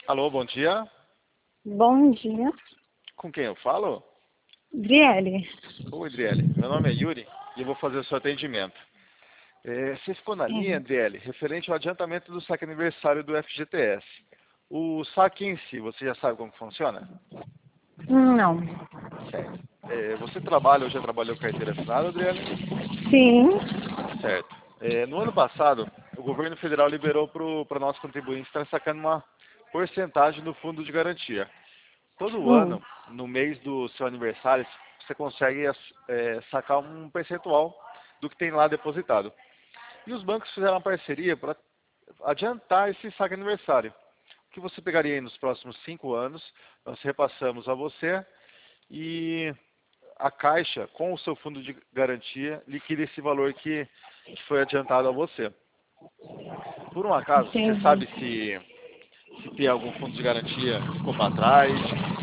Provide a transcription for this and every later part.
Alô, bom dia. Bom dia, Com quem eu falo? Driele. Oi, Adriele. Meu nome é Yuri e eu vou fazer o seu atendimento. Você ficou na linha, Uhum. Adriele, referente ao adiantamento do saque aniversário do FGTS. O saque em si, você já sabe como que funciona? Não. Certo. Você trabalha ou já trabalhou com carteira assinada, Adriele? Sim. Certo. No ano passado, o governo federal liberou para nós contribuintes estar sacando uma porcentagem do fundo de garantia. Todo Hum. ano, no mês do seu aniversário, você consegue sacar um percentual do que tem lá depositado. E os bancos fizeram uma parceria para adiantar esse saque aniversário. O que você pegaria aí nos próximos 5 anos, nós repassamos a você e a Caixa, com o seu fundo de garantia, liquida esse valor que foi adiantado a você. Por um acaso, você Entendi. sabe se tem algum fundo de garantia que ficou para trás?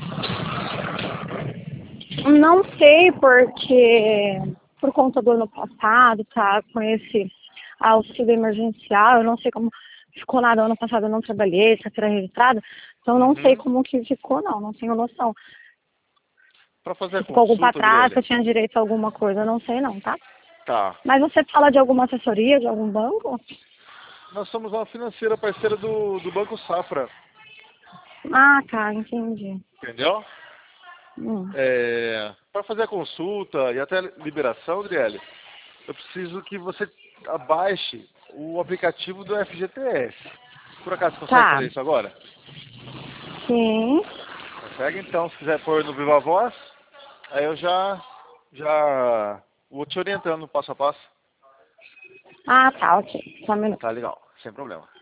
Não sei porque, por conta do ano passado, tá, com esse auxílio emergencial, eu não sei como ficou nada. Ano passado eu não trabalhei, carteira registrada, então não sei Uhum. como que ficou, não tenho noção. Para fazer a Se ficou algum pra consulta, trás, se Adriele, eu tinha direito a alguma coisa, eu não sei não, tá? tá. Mas você fala de alguma assessoria, de algum banco? Nós somos uma financeira parceira do Banco Safra, Ah, tá, entendi. entendeu? Hum. Para fazer a consulta e até a liberação, Adriele, eu preciso que você abaixe o aplicativo do FGTS. Por acaso você consegue Tá. fazer isso agora? Sim. Consegue? Então, se quiser pôr no Viva Voz, aí eu já vou te orientando passo a passo. Ah, tá, ok. Só um minuto. Tá legal, sem problema.